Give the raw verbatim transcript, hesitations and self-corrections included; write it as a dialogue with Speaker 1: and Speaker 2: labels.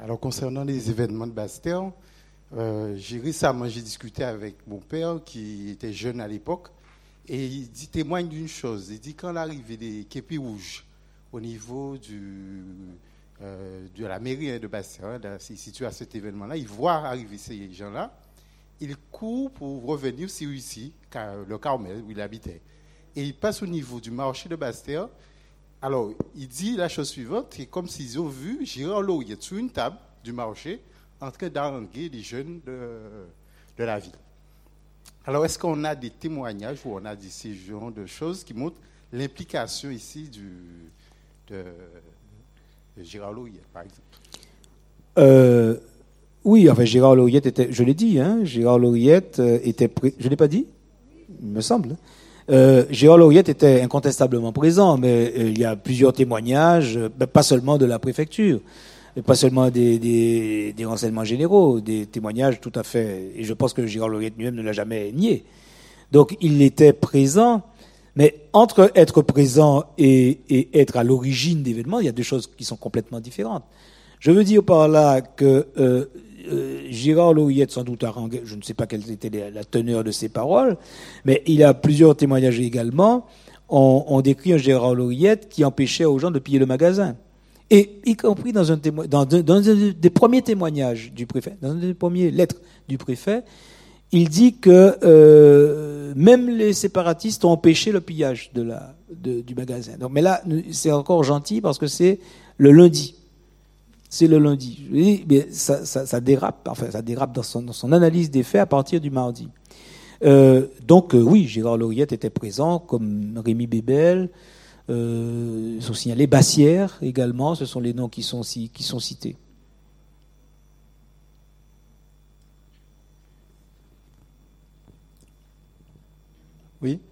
Speaker 1: Alors, concernant les événements de Bastère, euh, j'ai récemment j'ai discuté avec mon père qui était jeune à l'époque et il dit, témoigne d'une chose. Il dit quand l'arrivée des képis rouges au niveau du, euh, de la mairie de Bastère, hein, situé à cet événement-là, il voit arriver ces gens-là, il court pour revenir sur ici, le Carmel où il habitait. Et il passe au niveau du marché de Bastère. Alors, il dit la chose suivante, c'est comme s'ils ont vu Gérard Lauriette sur une table du marché en train d'haranguer les jeunes de, de la ville. Alors, est-ce qu'on a des témoignages ou on a des ces genres de choses qui montrent l'implication ici du, de, de Gérard Lauriette, par exemple?
Speaker 2: euh, Oui, enfin, Gérard Lauriette était, je l'ai dit, hein, Gérard Lauriette euh, était, pré- je l'ai pas dit, il me semble. Euh, Gérard Lauriette était incontestablement présent, mais euh, il y a plusieurs témoignages, euh, pas seulement de la préfecture, et pas seulement des, des, des renseignements généraux, des témoignages tout à fait, et je pense que Gérard Lauriette lui-même ne l'a jamais nié. Donc il était présent, mais entre être présent et, et être à l'origine d'événements, il y a deux choses qui sont complètement différentes. Je veux dire par là que euh, euh, Gérard Lauriette, sans doute harangué, je ne sais pas quelle était la teneur de ses paroles, mais il y a plusieurs témoignages également. On, on décrit un Gérard Lauriette qui empêchait aux gens de piller le magasin. Et y compris dans un, témo- dans, de, dans un des premiers témoignages du préfet, dans une des premières lettres du préfet, il dit que euh, même les séparatistes ont empêché le pillage de la, de, du magasin. Donc, mais là, c'est encore gentil parce que c'est le lundi. C'est le lundi. Je dis, mais ça, ça, ça dérape, enfin, ça dérape dans son, dans son analyse des faits à partir du mardi. Euh, donc, euh, oui, Gérard Lauriette était présent, comme Rémi Bébel, euh, ils sont signalés, Bassière également, ce sont les noms qui sont, qui sont cités. Oui.